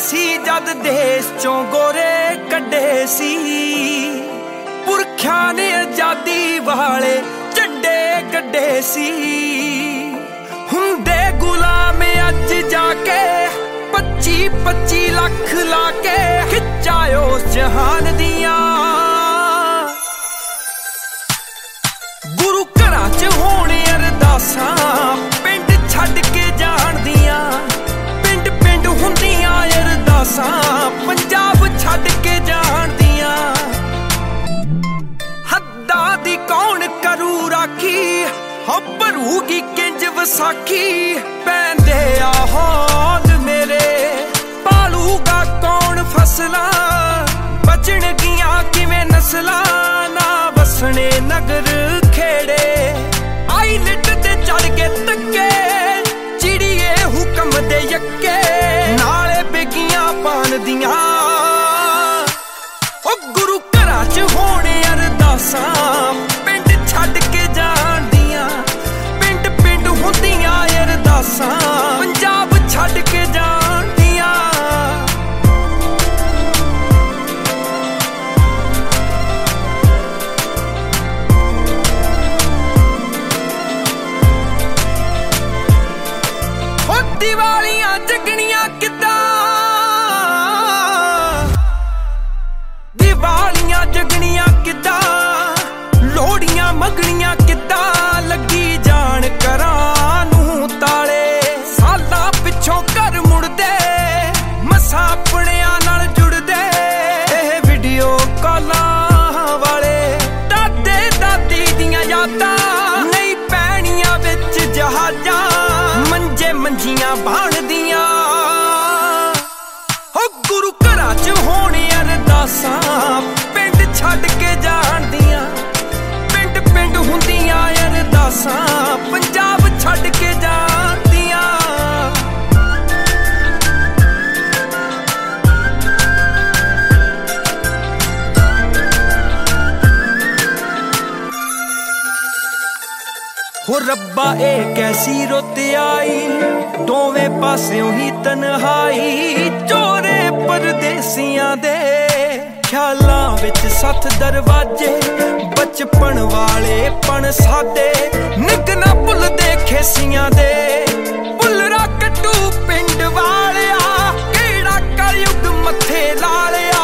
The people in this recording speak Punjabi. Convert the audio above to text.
ਸੀ ਜਦ ਦੇਸ਼ ਚੋਂ ਗੋਰੇ ਕੱਢੇ ਸੀ। ਪੁਰਖਿਆਂ ਨੇ ਆਜ਼ਾਦੀ ਵਾਲੇ ਝੰਡੇ ਕੱਢੇ ਸੀ। ਹੁੰਦੇ ਗੁਲਾਮ ਅੱਜ ਜਾ ਕੇ 25-25 ਲੱਖ ਲਾ ਕੇ ਖਿੱਚਾਂ ਉਸ ਜਹਾਨ ਦੀਆਂ। ਗੁਰੂ ਘਰਾਂ 'ਚ ਹੋਣ ਅਰਦਾਸਾਂ ਪਿੰਡ ਛੱਡ ਕੇ ਜਾਣ ਦੀਆਂ। ਪਿੰਡ ਪਿੰਡ ਹੁੰਦੀਆਂ ਅਰਦਾਸਾਂ ਪੰਜਾਬ ਛੱਡ ਕੇ ਜਾਣ ਦੀਆਂ। ਹੱਦਾਂ ਦੀ ਕੌਣ ਕਰੂ ਰਾਖੀ ਹੋ ਭਰੂਗੀ ਕਿੰਜ ਵਿਸਾਖੀ। ਪੈਂਦੇ ਆ ਹੌਲ ਮੇਰੇ ਪਾਲੂਗਾ ਕੌਣ ਫਸਲਾਂ। ਬਚਣਗੀਆਂ ਕਿਵੇਂ ਨਸਲਾਂ ਨਾ ਵਸਣੇ ਨਗਰ ਖੇੜੇ। ਆਈਲਟ ਤੇ ਚੜ ਕੇ ਤੱਕੇ ਚਿੜੀਏ ਹੁਕਮ ਦੇ ਯੱਕੇ ਨਾਲੇ ਬੇਗੀਆਂ ਪਾਣ ਦੀਆਂ। ਉਹ ਗੁਰੂ ਘਰਾਂ 'ਚ ਹੋਣ ਅਰਦਾਸਾਂ ਪਿੰਡ ਛੱਡ ਕੇ ਜਾਣ ਦੀਆਂ। ਪਿੰਡ ਪਿੰਡ ਹੁੰਦੀਆਂ ਅਰਦਾਸਾਂ ਪੰਜਾਬ ਛੱਡ ਕੇ ਜਾਣ ਦੀਆਂ। ਹੋ ਦੀਵਾਲੀਆਂ ਜਗਣੀਆਂ ਕਿੱਦਾਂ। ਦੀਵਾਲੀਆਂ ਜਗਣੀਆਂ ਕਿੱਦਾਂ। ਲੋਹੜੀਆਂ ਮੰਗਣੀਆਂ ਕਿੱਦਾਂ। ਲੱਗੀ ਜਾਣ ਘਰਾਂ ਨੂੰ ਤਾਲੇ। ਸਾਲਾਂ ਪਿੱਛੋਂ ਘਰ ਮੁੜਦੇ ਮਸਾਂ ਆਪਣਿਆਂ ਨਾਲ ਜੁੜਦੇ। ਇਹ ਵੀਡੀਓ ਕਾਲਾਂ ਵਾਲੇ ਦਾਦੇ ਦਾਦੀ ਦੀਆਂ ਯਾਦਾਂ ਨਹੀਂ ਪੈਣੀਆਂ ਵਿੱਚ ਜਹਾਜ਼ਾਂ। ਮੰਜੇ ਮੰਜੀਆਂ ਬਣਦੀਆਂ ਹੋ ਗੁਰੂ ਘਰਾਂ 'ਚ ਹੋਣ ਅਰਦਾਸਾਂ ਪਿੰਡ ਛੱਡ ਕੇ ਜਾਣ ਦੀਆਂ। ਪਿੰਡ ਪਿੰਡ ਹੁੰਦੀਆਂ ਅਰਦਾਸਾਂ ਪੰਜਾਬ ਛੱਡ ਕੇ ਜਾਣ ਦੀਆਂ। ਹੋ ਰੱਬਾ ਇਹ ਕੈਸੀ ਰੁੱਤ ਆਈ ਦੋਵੇਂ ਪਾਸਿਓਂ ਹੀ ਤਨਹਾਈ। ਚੋਰੇ ਪਰਦੇਸੀਆਂ ਦੇ ਖਿਆਲਾਂ ਵਿੱਚ 7 ਦਰਵਾਜ਼ੇ। ਬਚਪਨ ਵਾਲੇ ਪਣ ਸਾਦੇ ਨਿੱਘ ਨਾ ਭੁੱਲਦੇ ਖੇਸੀਆਂ ਦੇ। ਭੁੱਲਰਾ ਕੱਟੂ ਪਿੰਡ ਵਾਲਿਆ ਕਿਹੜਾ ਕਲਯੁੱਗ ਮੱਥੇ ਲਾ ਲਿਆ।